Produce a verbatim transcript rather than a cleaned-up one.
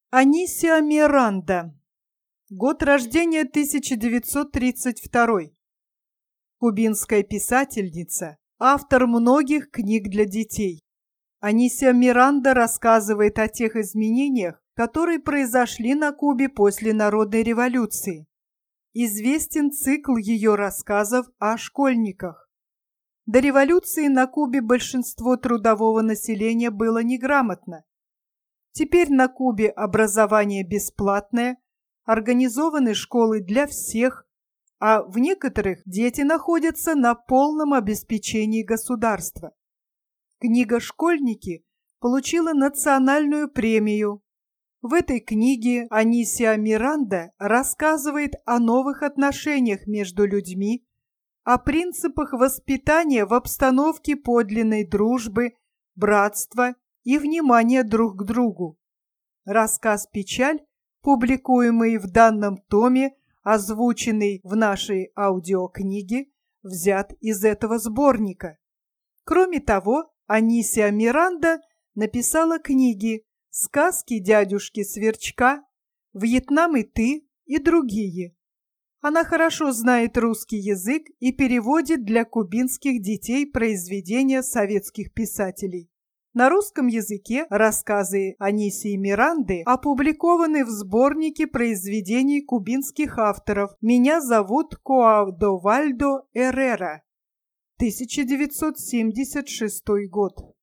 Анисия Миранда. Год рождения тысяча девятьсот тридцать второй. Кубинская писательница, автор многих книг для детей. Анисия Миранда рассказывает о тех изменениях, которые произошли на Кубе после народной революции. Известен цикл ее рассказов о школьниках. До революции на Кубе большинство трудового населения было неграмотно. Теперь на Кубе образование бесплатное, организованы школы для всех, а в некоторых дети находятся на полном обеспечении государства. Книга «Школьники» получила национальную премию. В этой книге Анисия Миранда рассказывает о новых отношениях между людьми, о принципах воспитания в обстановке подлинной дружбы, братства и внимания друг к другу. Рассказ «Печаль», публикуемый в данном томе, озвученный в нашей аудиокниге, взят из этого сборника. Кроме того, Анисия Миранда написала книги «Сказки дядюшки Сверчка», «Вьетнам и ты» и другие. Она хорошо знает русский язык и переводит для кубинских детей произведения советских писателей. На русском языке рассказы Анисии Миранды опубликованы в сборнике произведений кубинских авторов «Меня зовут Куадо Вальдо Эррера», тысяча девятьсот семьдесят шестой год.